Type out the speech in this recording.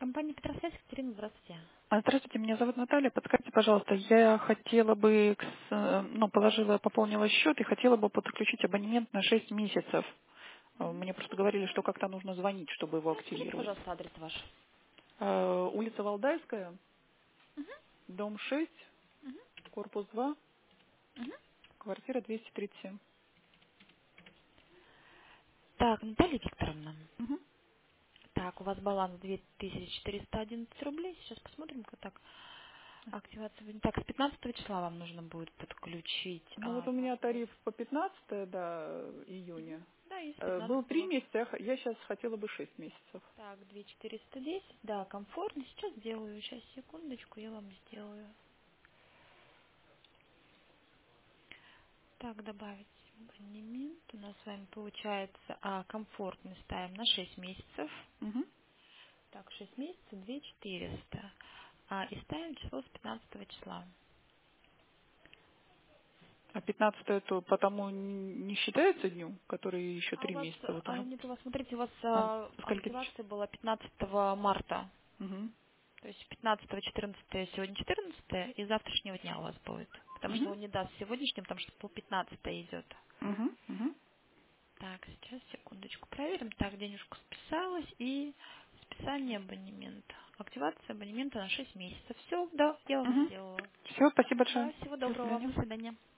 Компания Петросвязь, Екатерина, здравствуйте. Здравствуйте, меня зовут Наталья. Подскажите, пожалуйста, я хотела бы, пополнила счет и хотела бы подключить абонемент на 6 месяцев. Мне просто говорили, что как-то нужно звонить, чтобы его Скажите, активировать. пожалуйста, адрес ваш. Улица Валдайская, дом 6, корпус 2, квартира 237. Так, Наталья Викторовна. Мгм. Так, у вас баланс 2411 рублей. Сейчас посмотрим, как так. Активация. Так, с 15 числа вам нужно будет подключить. Ну вот у меня тариф по 15 до июня. Да, и с Был 3 15. месяца, я сейчас хотела бы 6 месяцев. Так, 2410. Да, комфортно. Сейчас сделаю. Сейчас, секундочку, я вам сделаю. Так, добавить абонемент. У нас с вами получается комфортный ставим на 6 месяцев. Мгм. Так, 6 месяцев, 2400. И ставим число с 15 числа. А 15 то потому не считается днем, который еще А у 3 вас, месяца вот уже. нет, у вас, смотрите, у вас Со скольки активация была 15 марта. Мгм. То есть 15, 14, сегодня 14, и завтрашнего дня у вас будет. Потому что Мгм. он не даст сегодняшним, потому что по 15 идет. Мгм. Мгм. Так, сейчас, секундочку, проверим. Так, денежку списалась и списание абонемента. Активация абонемента на 6 месяцев. Все, да, я вам Мгм. сделала. Все, спасибо большое. Да, всего До доброго вам, свидания. до свидания.